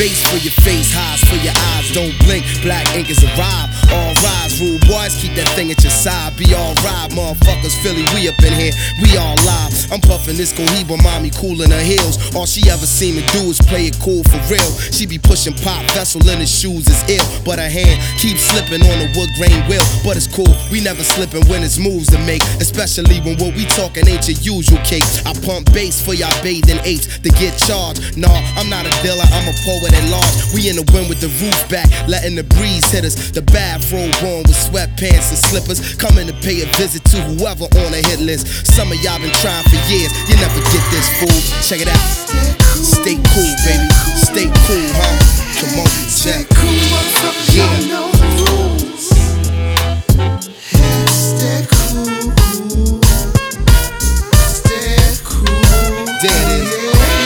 bass for your face, highs for your eyes. Don't blink, black ink is arrived. All rise, rude boys, keep that thing at your side. Be alright, motherfuckers, Philly, we up in here, we all live. I'm puffing this Cohiba, mommy cool in her heels. All she ever seem to do is play it cool for real. She be pushing pop, vessel in his shoes is ill, but her hand keeps slipping on the wood grain wheel. But it's cool, we never slipping when it's moves to make, especially when what we talking ain't your usual cake. I pump bass for y'all bathing apes to get charged. Nah, I'm not a dealer, I'm a poet at large. We in the wind with the roof back, letting the breeze hit us. The bathrobe on with sweatpants and slippers, coming to pay a visit to whoever on the hit list. Some of y'all been trying for years, you never get this, fool. Check it out. Stay cool, baby. Stay cool, huh? Come on, check. Yeah. Stay cool. There it is.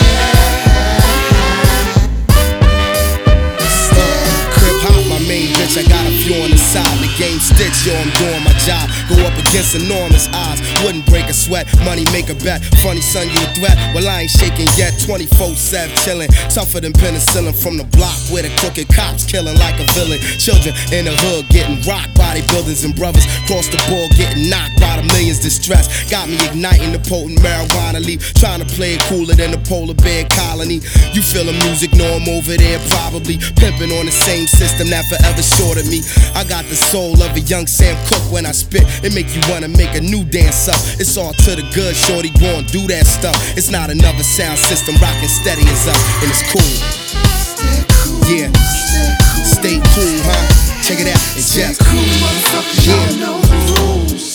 Crip hop, my main bitch. I got a few on the side. The game stitch, yo, I'm doing my job. Go up against enormous odds. Wouldn't break a sweat. Money make a bet. Funny son, you a threat? Well, I ain't shaking yet. 24/7 chillin'. Tougher than penicillin from the block where the crooked cops killing like a villain. Children in the hood getting rocked by their buildings and brothers. Cross the board getting knocked by the millions distressed. Got me igniting the potent marijuana leaf. Trying to play it cooler than the polar bear colony. You feel the music, know I'm over there probably. Pimping on the same system that forever shorted me. I got the soul of a young Sam Cooke when I spit. It make you wanna make a new dance up. It's all to the good, shorty, go and do that stuff. It's not another sound system, rockin' steady is up, and it's cool. Yeah, stay cool, huh? Check it out, it's just cool, motherfuckers, y'all know the rules.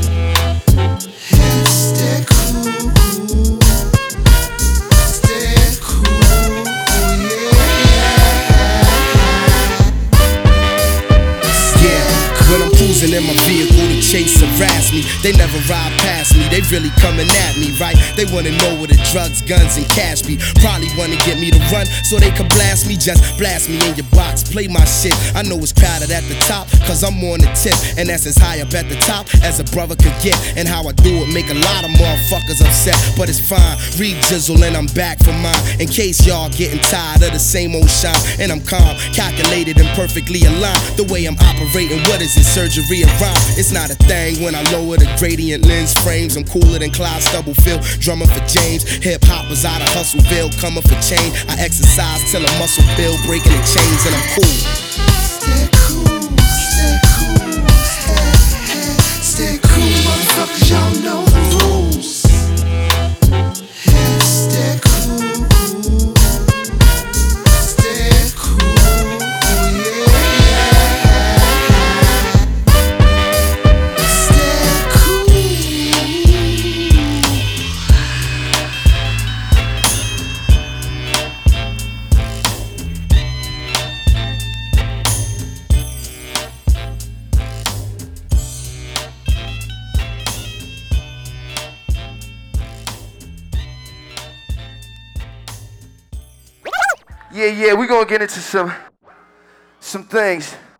Stay cool. Stay cool, yeah. When I'm cruising in my vehicle, the chase harass me. They never ride past me, they really coming at me, right? They wanna know where the drugs, guns, and cash be. Probably wanna get me to run so they can blast me. Just blast me in your box, play my shit. I know it's crowded at the top, cause I'm on the tip. And that's as high up at the top as a brother could get. And how I do it make a lot of motherfuckers upset, but it's fine. Read Jizzle and I'm back for mine. In case y'all getting tired of the same old shine. And I'm calm, calculated, and perfectly aligned. The way I'm operating, what is it? Surgery of rhyme. It's not a thing when I lower the gradient lens frames. I'm cooler than Clyde Stubblefield, drumming for James. Hip hoppers out of Hustleville, coming for change. I exercise till a muscle build, breaking the chains, and I'm cool. Stay cool, stay cool, stay cool, motherfuckers, y'all know the rules. Stay cool, stay cool, yeah. Yeah, we gonna get into some things.